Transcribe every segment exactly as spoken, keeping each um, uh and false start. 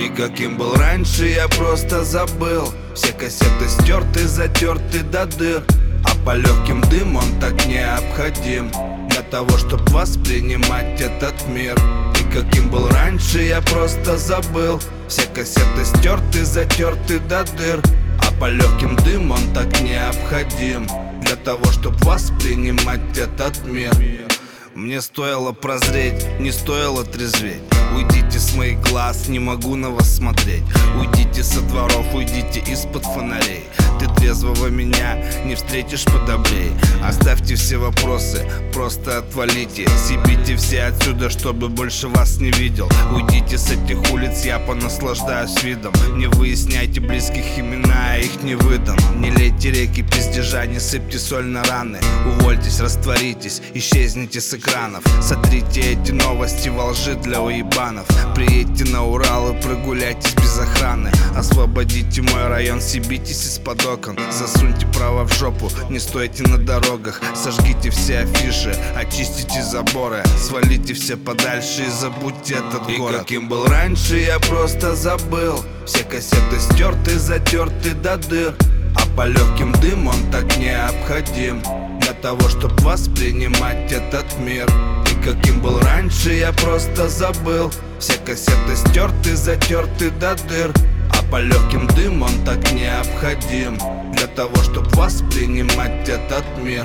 И каким был раньше, я просто забыл. Все кассеты стерты, затерты до дыр. А по легким дым он так необходим для того, чтоб воспринимать этот мир. И каким был раньше, я просто забыл. Все кассеты стерты, затерты до дыр. А по легким дым он так необходим для того, чтоб воспринимать этот мир. Мне стоило прозреть, не стоило трезветь. Уйдите с моих глаз, не могу на вас смотреть. Уйдите со дворов, уйдите из-под фонарей. Ты трезвого меня не встретишь подобрей. Оставьте все вопросы, просто отвалите. Съебите все отсюда, чтобы больше вас не видел. Уйдите с этих улиц, я понаслаждаюсь видом. Не выясняйте близких имена, я их не выдам. Не лейте реки пиздежа, не сыпьте соль на раны. Увольтесь, растворитесь, исчезните с экранов. Сотрите эти новости во лжи для уебанов. Приедьте на Урал и прогуляйтесь без охраны. Освободите мой район, съебитесь из-под окон. Засуньте право в жопу, не стойте на дорогах. Сожгите все афиши, очистите заборы. Свалите все подальше и забудьте этот и город. И каким был раньше, я просто забыл. Все кассеты стерты, затерты до дыр. А по легким дым он так необходим для того, чтоб воспринимать этот мир. И каким был раньше, я просто забыл. Все кассеты стерты, затерты до дыр. А по легким дым он так необходим для того, чтоб воспринимать этот мир.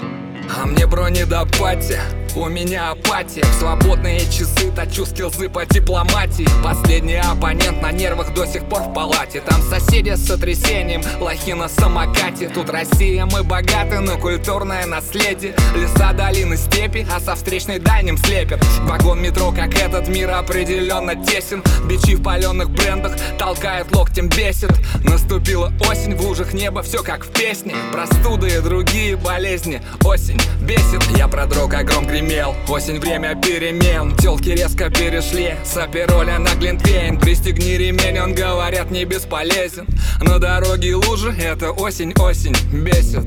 А мне бро не до пати, у меня апатия. В свободные часы точу скиллзы по дипломатии. Последний оппонент на нервах до сих пор в палате. Там соседи с сотрясением, лохи на самокате. Тут Россия, мы богаты, но культурное наследие. Леса, долины, степи, а со встречной дальним слепят. Вагон метро, как этот мир, определенно тесен. Бичи в паленых брендах толкают локтем, бесит. Наступила осень, в лужах неба все как в песне. Простуды и другие болезни, осень бесит. Я продрог, а гром гремел. Осень, время перемен. Телки резко перешли с апероля на глинтвейн. Пристегни ремень, он, говорят, не бесполезен. На дороге лужи, это осень, осень бесит.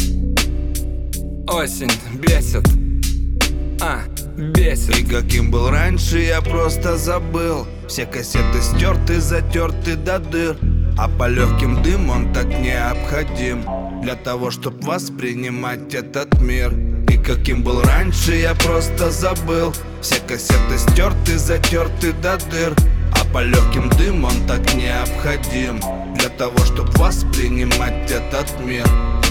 Осень бесит. А, бесит. И каким был раньше, я просто забыл. Все кассеты стерты, затерты до дыр. А по легким дым он так необходим для того, чтоб воспринимать этот мир. И каким был раньше, я просто забыл. Все кассеты стерты, затерты до дыр. А по легким дым он так необходим для того, чтоб воспринимать этот мир.